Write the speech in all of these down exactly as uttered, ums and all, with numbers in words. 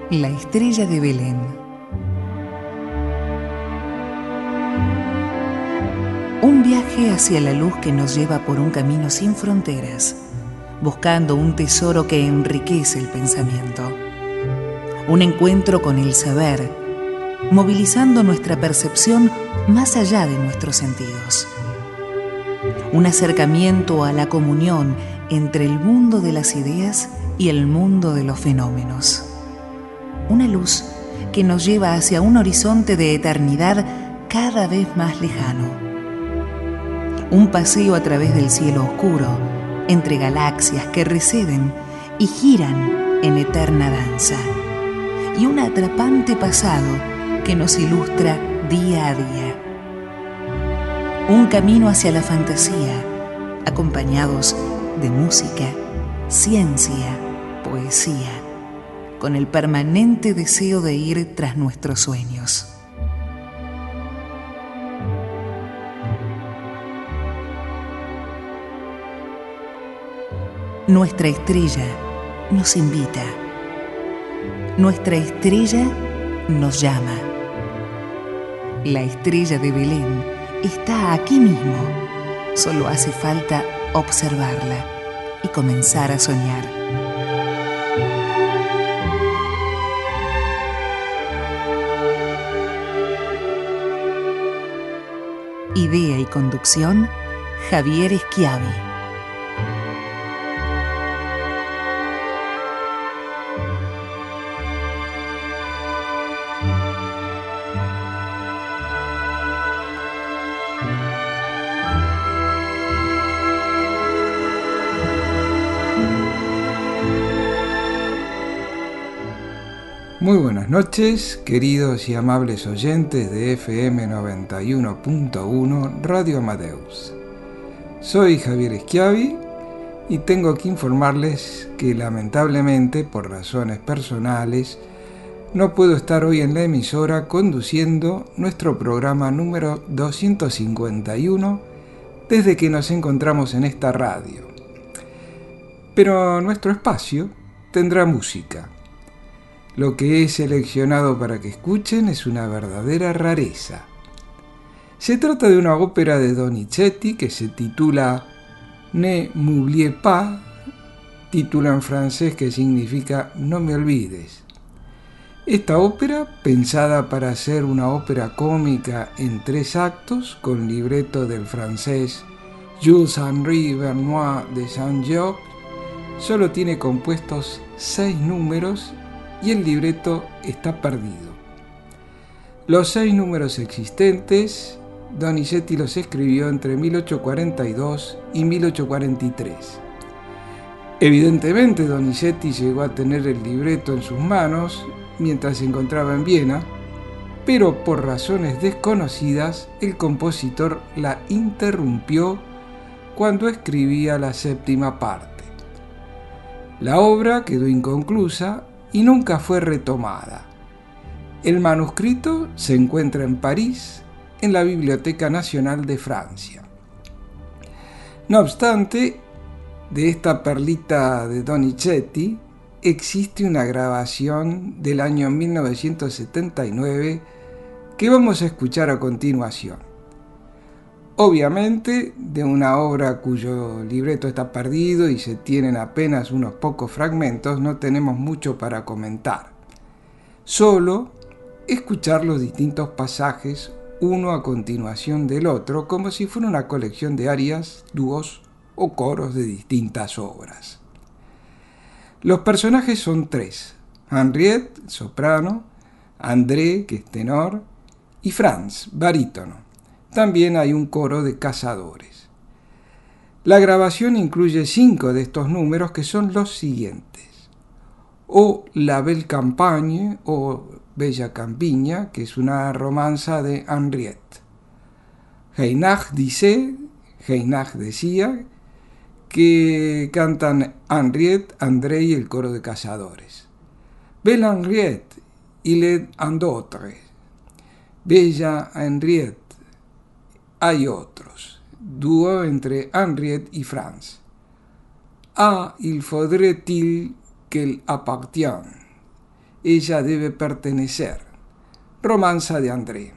La estrella de Belén. Un viaje hacia la luz que nos lleva por un camino sin fronteras, buscando un tesoro que enriquece el pensamiento. Un encuentro con el saber, movilizando nuestra percepción más allá de nuestros sentidos. Un acercamiento a la comunión entre el mundo de las ideas y el mundo de los fenómenos. Una luz que nos lleva hacia un horizonte de eternidad cada vez más lejano. Un paseo a través del cielo oscuro, entre galaxias que receden y giran en eterna danza. Y un atrapante pasado que nos ilustra día a día. Un camino hacia la fantasía, acompañados de música, ciencia, poesía, con el permanente deseo de ir tras nuestros sueños. Nuestra estrella nos invita. Nuestra estrella nos llama. La estrella de Belén está aquí mismo. Solo hace falta observarla y comenzar a soñar. Idea y conducción, Javier Schiavi. Muy buenas noches, queridos y amables oyentes de F M noventa y uno punto uno Radio Amadeus. Soy Javier Schiavi y tengo que informarles que lamentablemente, por razones personales, no puedo estar hoy en la emisora conduciendo nuestro programa número doscientos cincuenta y uno desde que nos encontramos en esta radio. Pero nuestro espacio tendrá música. Lo que he seleccionado para que escuchen es una verdadera rareza. Se trata de una ópera de Donizetti que se titula Ne m'oubliez pas, título en francés que significa No me olvides. Esta ópera, pensada para ser una ópera cómica en tres actos, con libreto del francés Jules-Henri Vernois de Saint-Georges, solo tiene compuestos seis números y el libreto está perdido. Los seis números existentes, Donizetti los escribió entre mil ochocientos cuarenta y dos y mil ochocientos cuarenta y tres. Evidentemente, Donizetti llegó a tener el libreto en sus manos mientras se encontraba en Viena, pero por razones desconocidas, el compositor la interrumpió cuando escribía la séptima parte. La obra quedó inconclusa y nunca fue retomada. El manuscrito se encuentra en París, en la Biblioteca Nacional de Francia. No obstante, de esta perlita de Donizetti existe una grabación del año mil novecientos setenta y nueve que vamos a escuchar a continuación. Obviamente, de una obra cuyo libreto está perdido y se tienen apenas unos pocos fragmentos, no tenemos mucho para comentar. Solo escuchar los distintos pasajes, uno a continuación del otro, como si fuera una colección de arias, dúos o coros de distintas obras. Los personajes son tres: Henriette, soprano; André, que es tenor; y Franz, barítono. También hay un coro de cazadores. La grabación incluye cinco de estos números que son los siguientes: O La Belle Campagne o Bella Campiña, que es una romanza de Henriette; Heinach disait, Heinach decía, que cantan Henriette, André y el coro de cazadores; Belle Henriette, il est un autre; Bella Henriette, hay otros, dúo entre Henriette y Franz; Ah, il faudrait-il qu'elle appartienne, ella debe pertenecer. Romanza de André.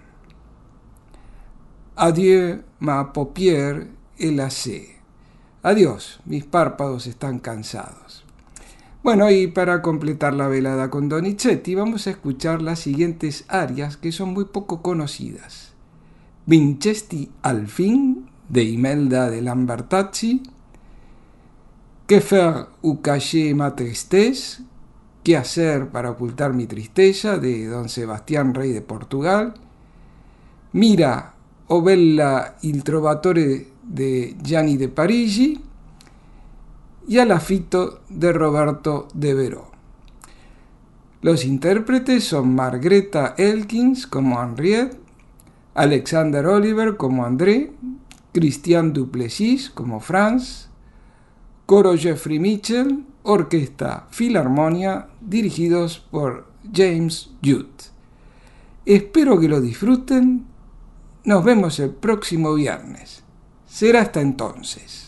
Adieu, ma paupière est lassée. Adiós, mis párpados están cansados. Bueno, y para completar la velada con Donizetti vamos a escuchar las siguientes arias que son muy poco conocidas. Vincesti al fin, de Imelda de Lambertazzi. Que faire ou cacher ma tristesse, ¿qué hacer para ocultar mi tristeza?, de don Sebastián, rey de Portugal. Mira, o bella il trovatore, de Gianni de Parigi. Y a la Fito, de Roberto de Veró. Los intérpretes son Margreta Elkins como Henriette, Alexander Oliver como André, Christian Duplessis como Franz, coro Jeffrey Mitchell, orquesta Filarmonia, dirigidos por James Judd. Espero que lo disfruten. Nos vemos el próximo viernes. Será hasta entonces.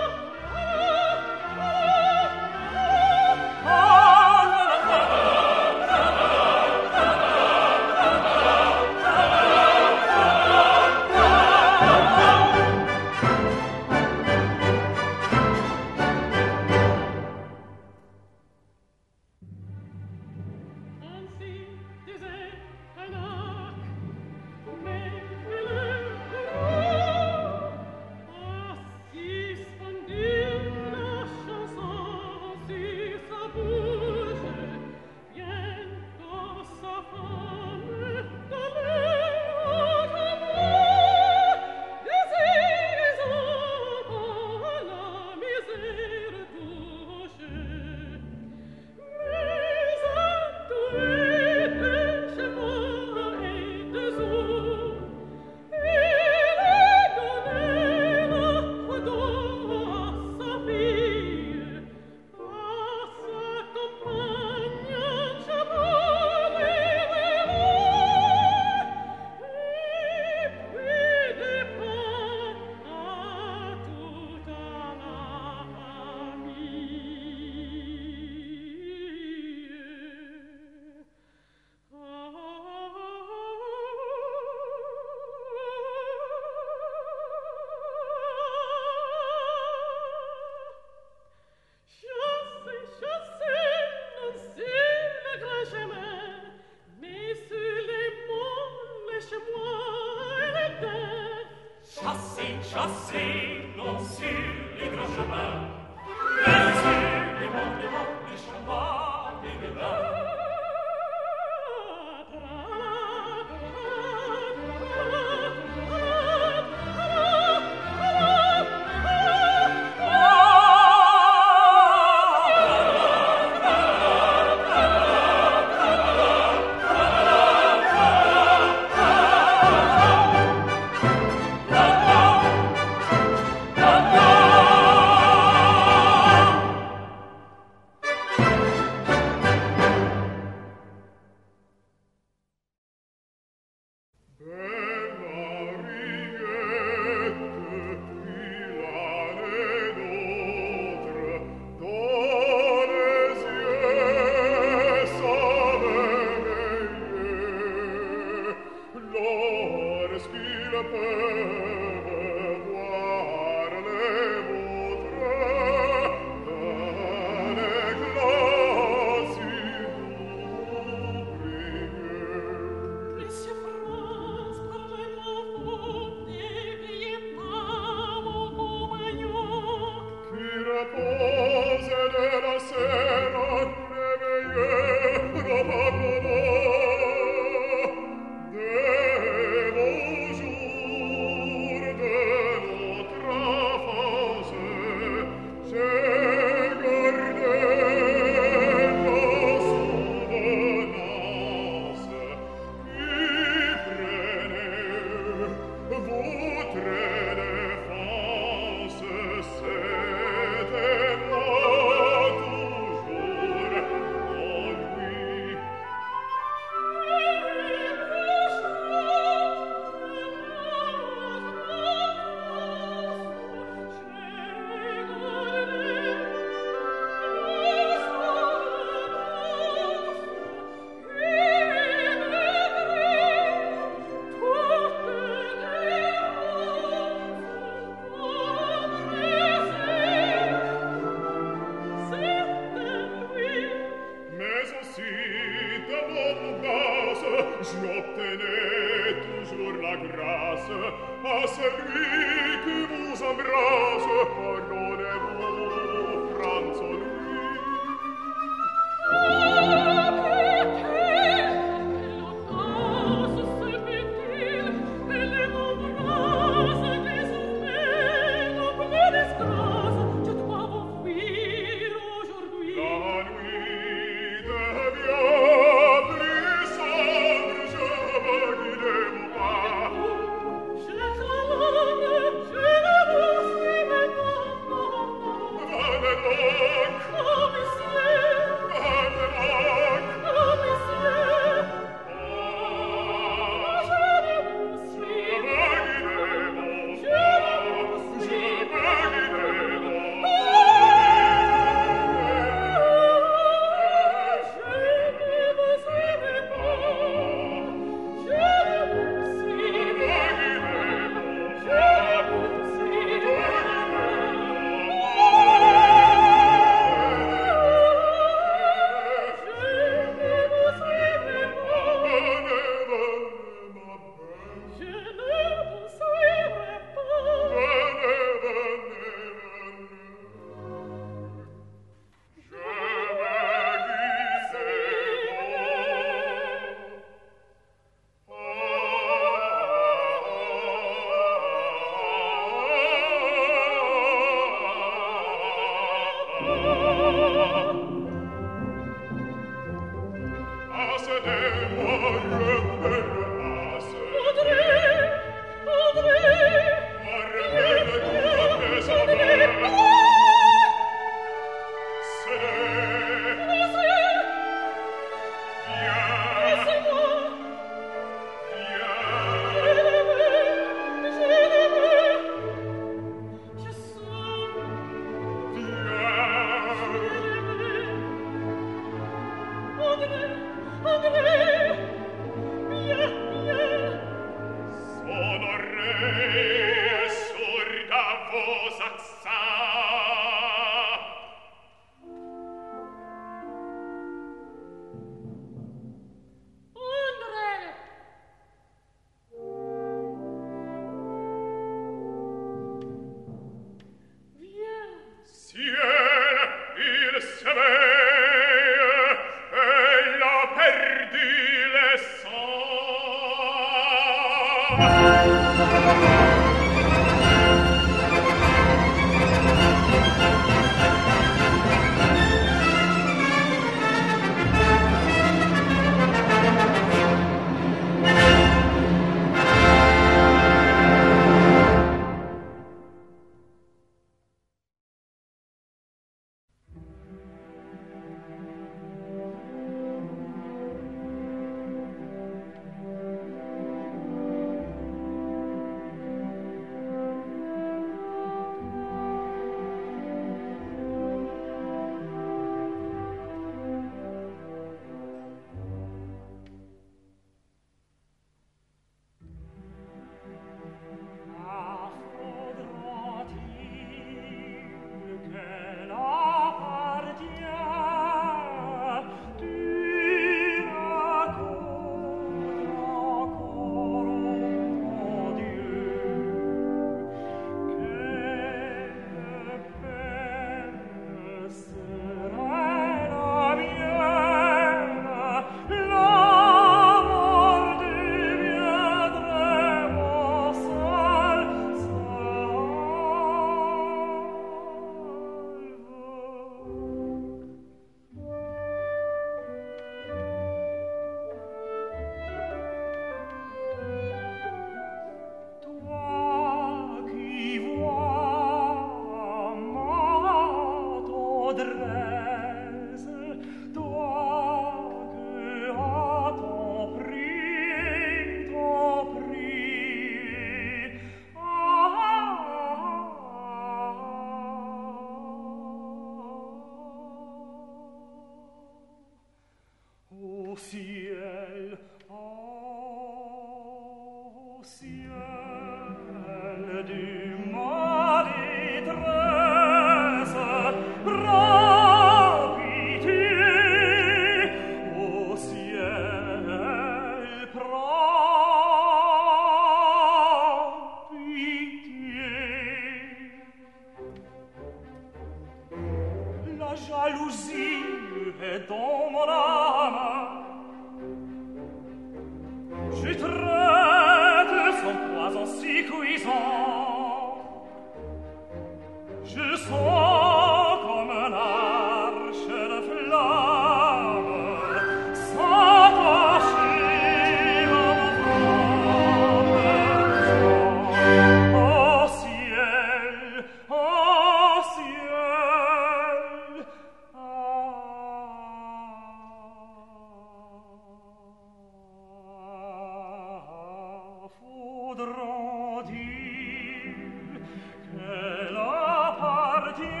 Che la partie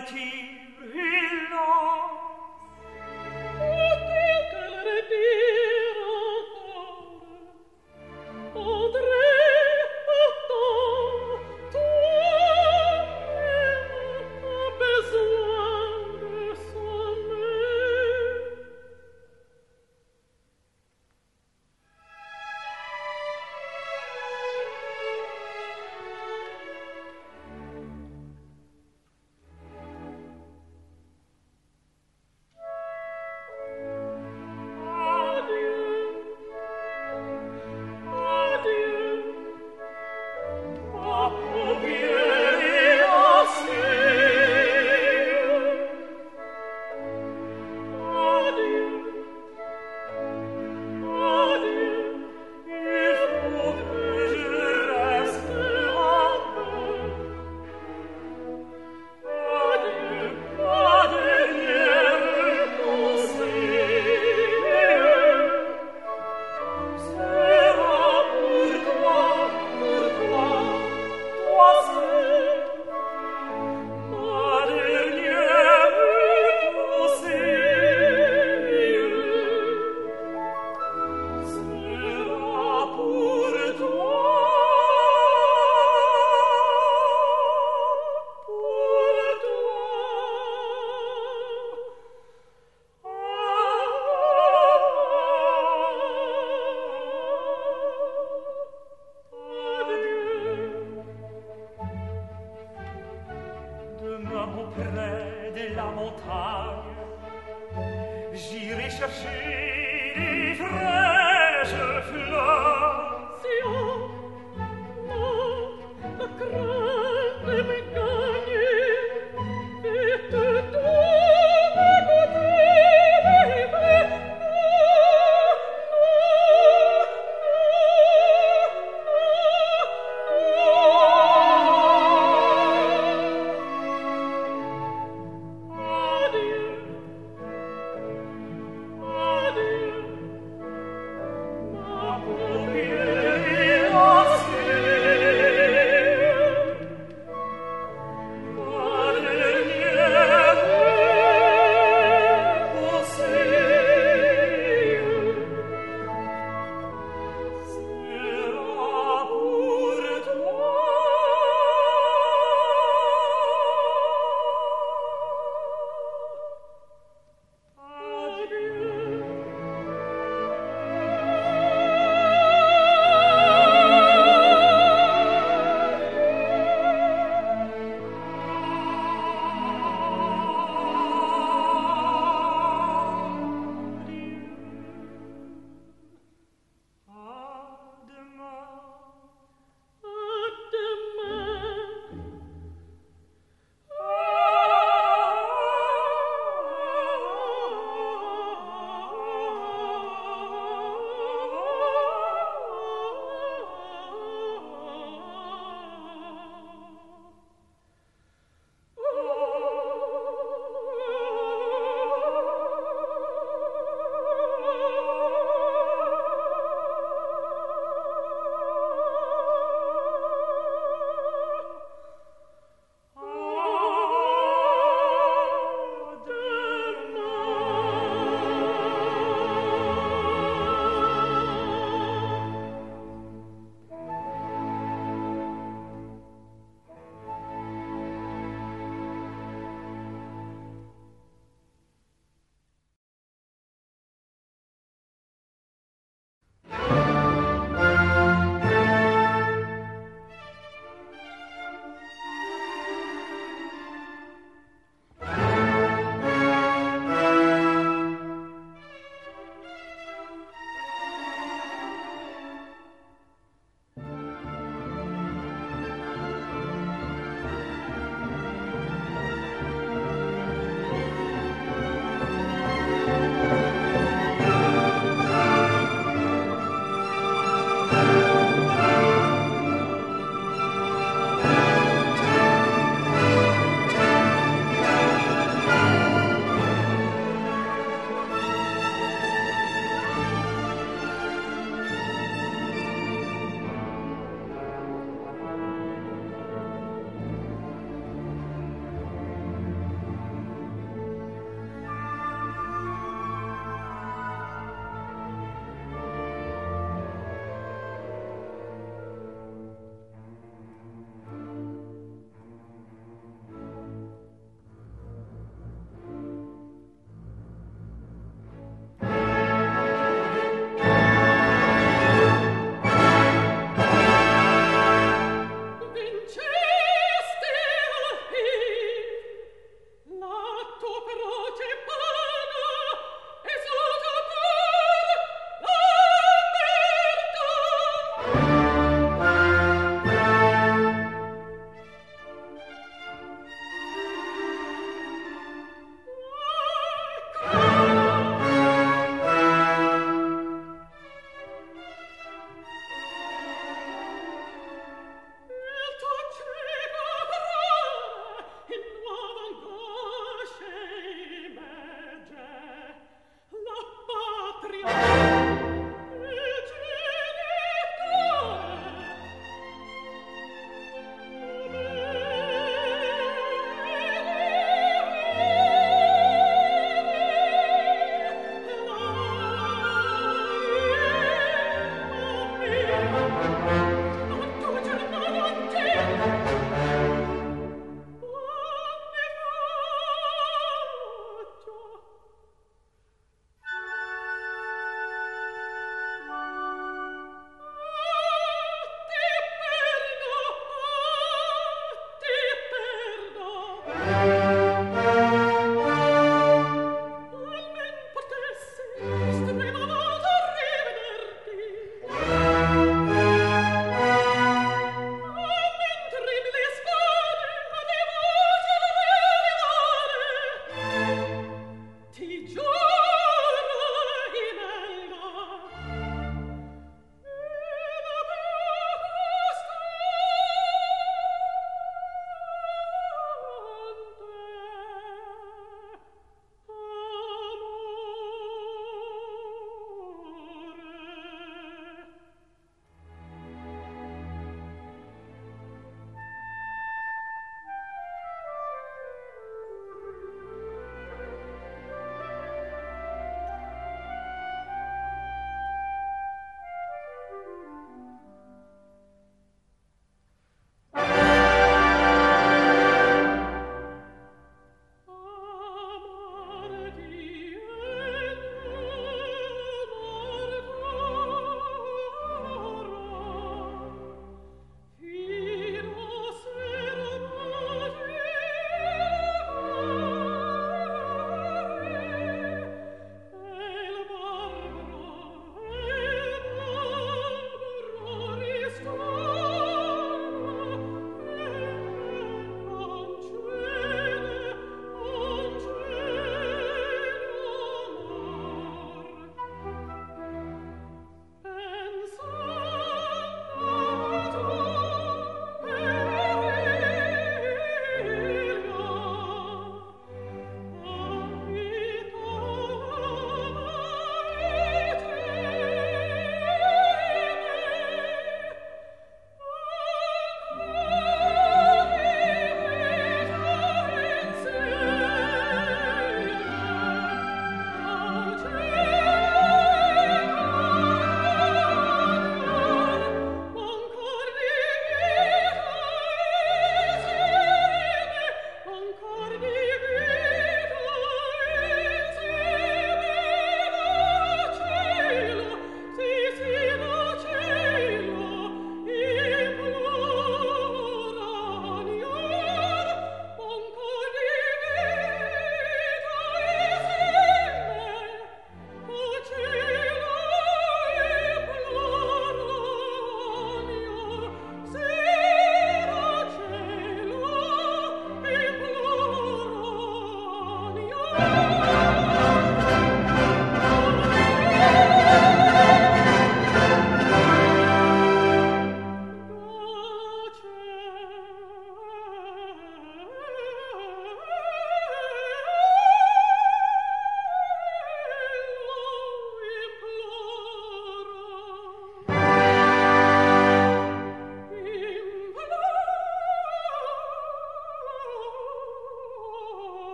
Adieu.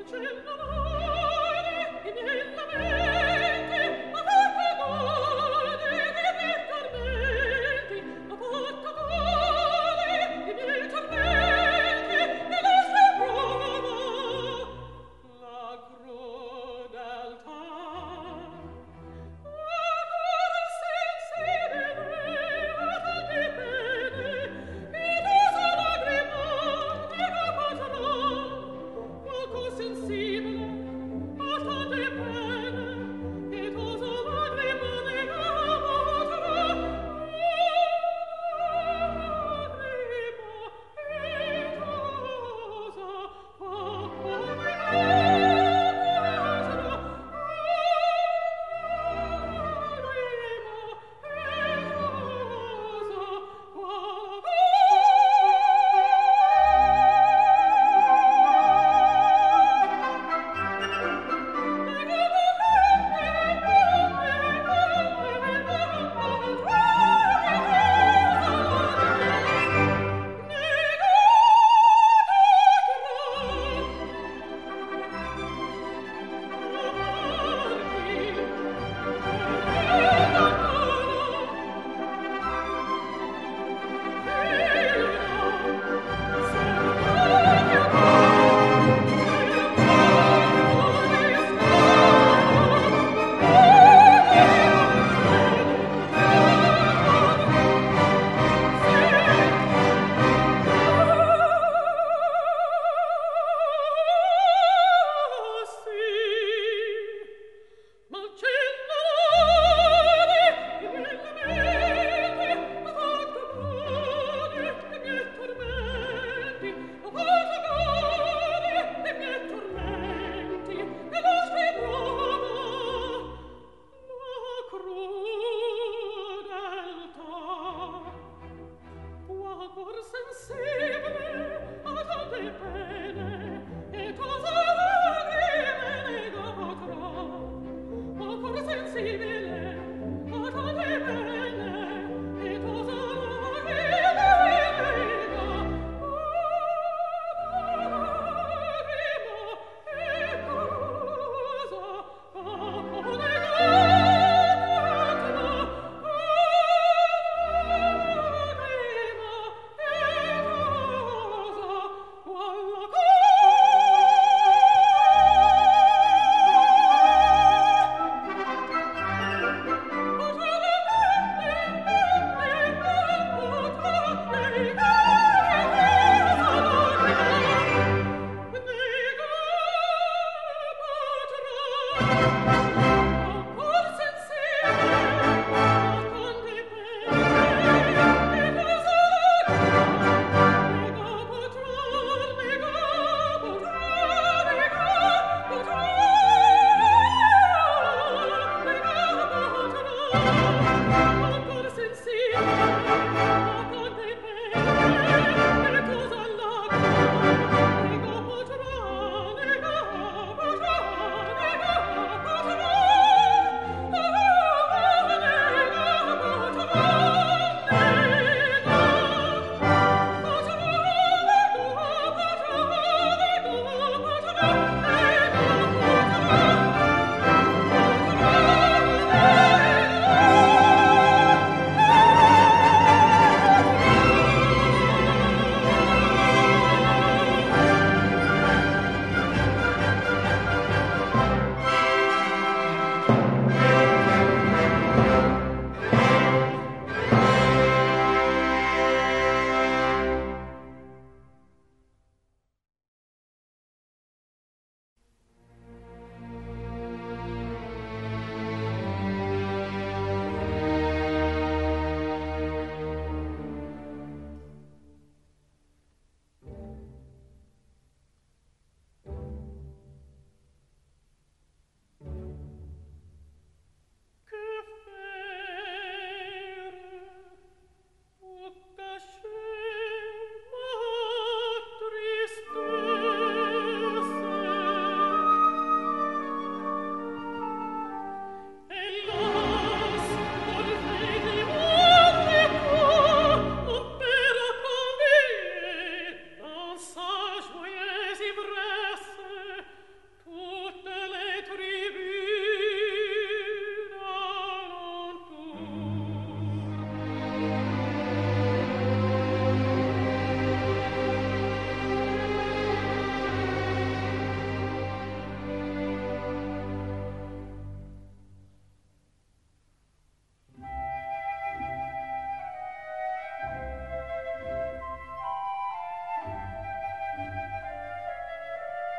Sensibile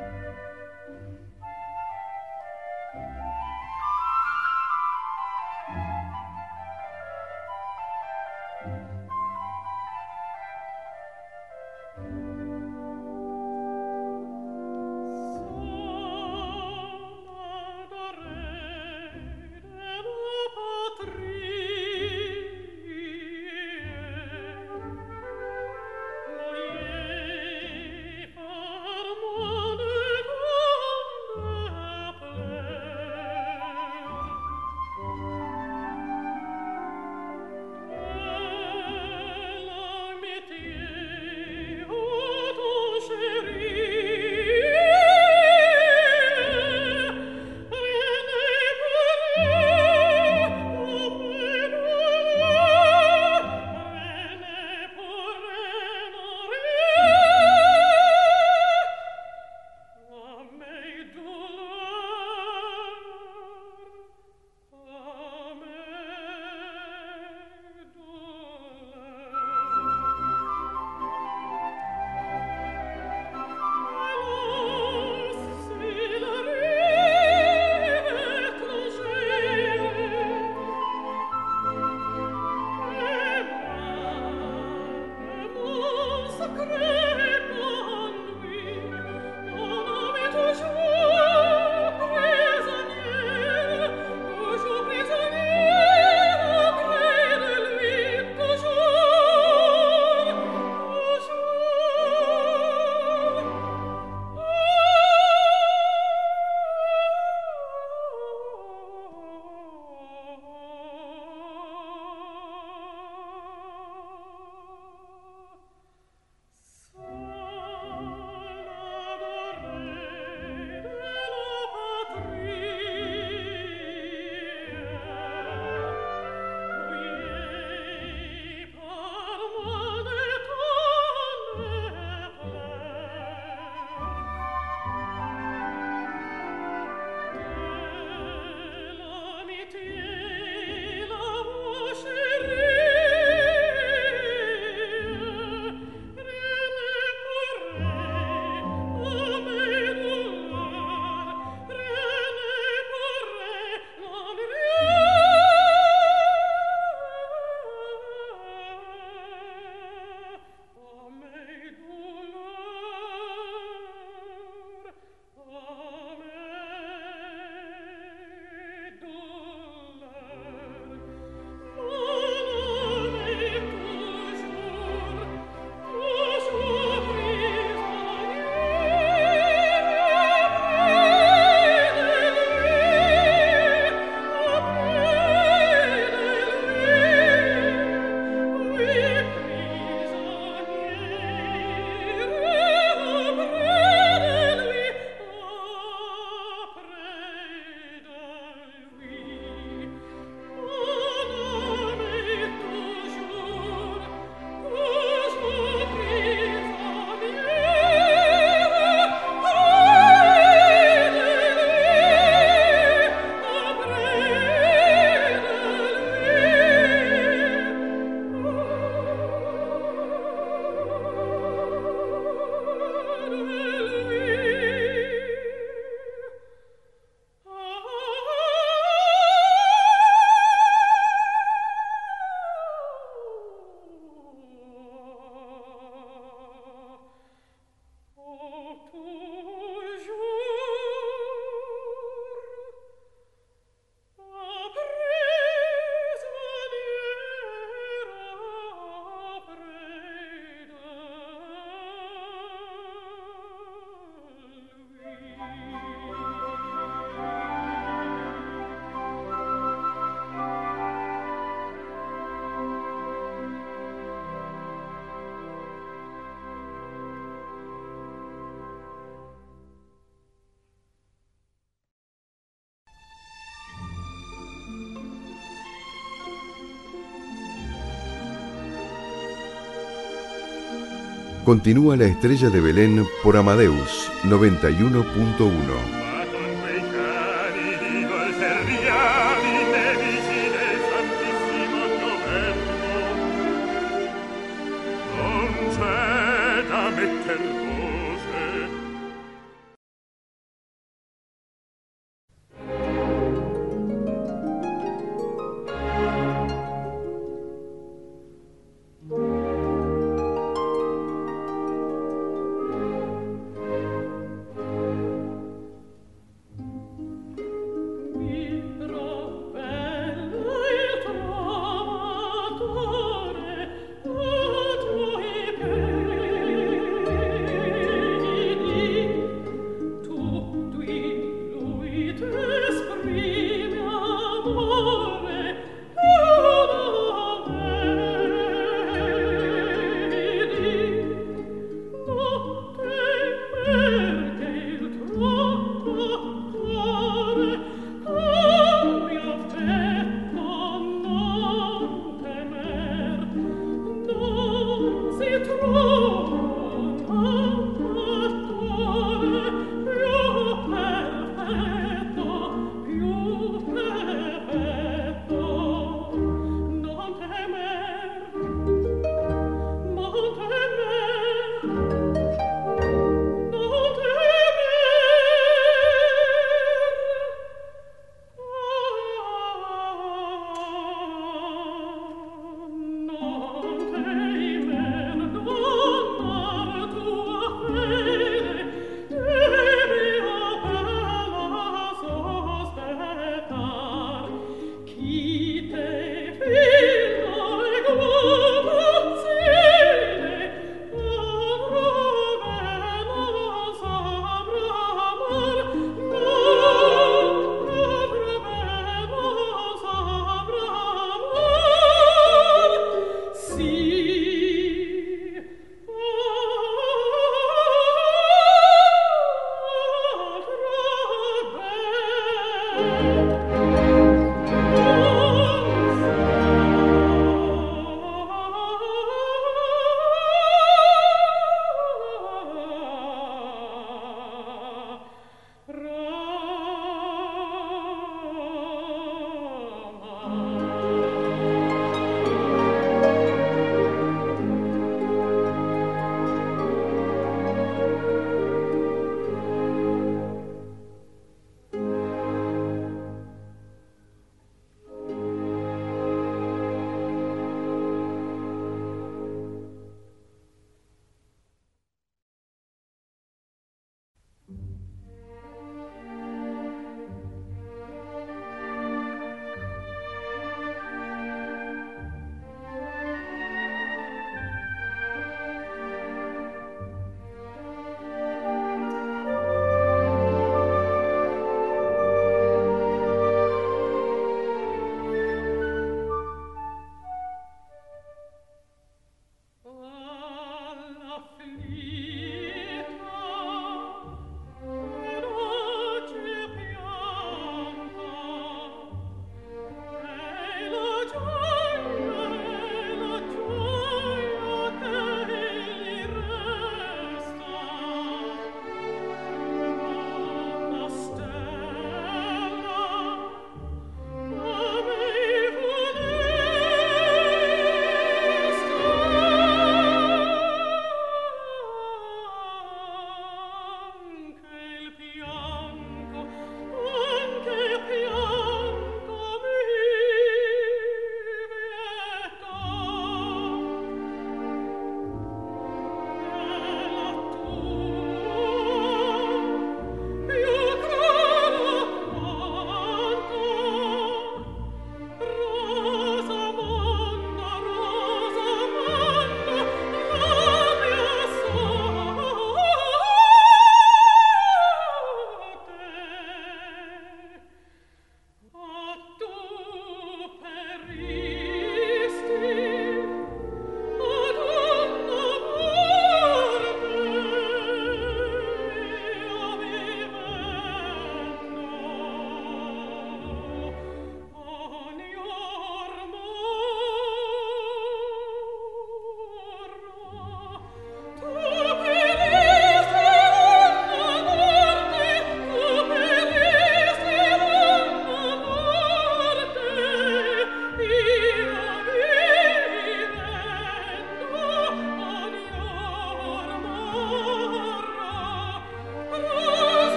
Continúa La Estrella de Belén por Amadeus noventa y uno punto uno.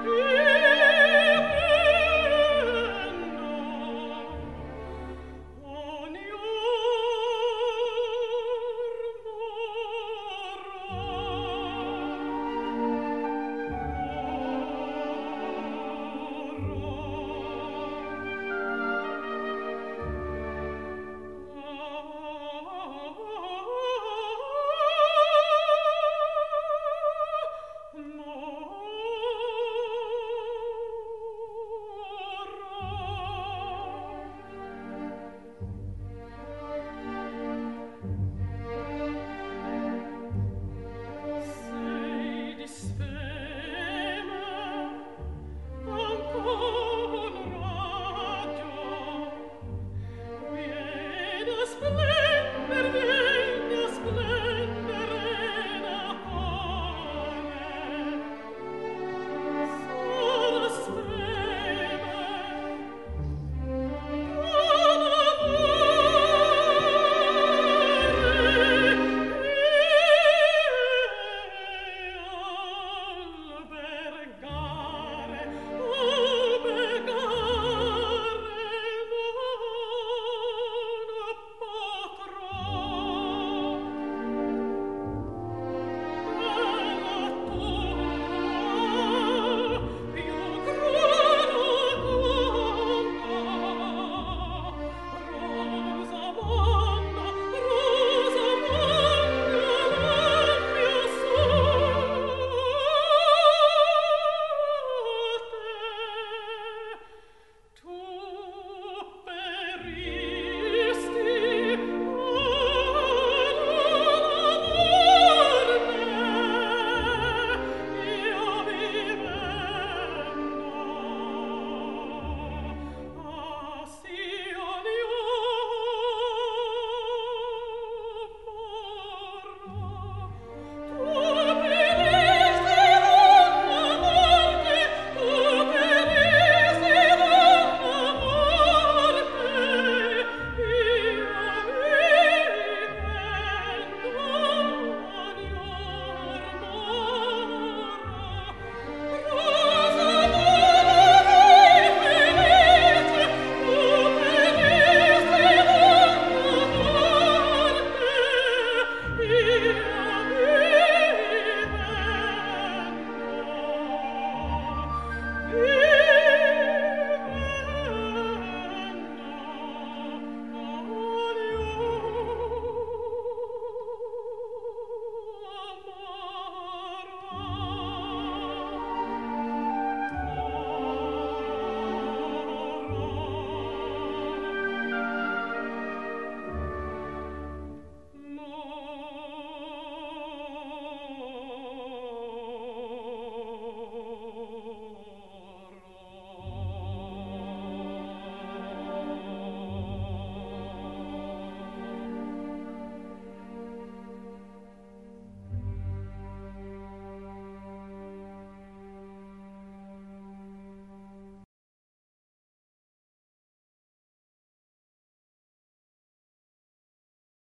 Thank you.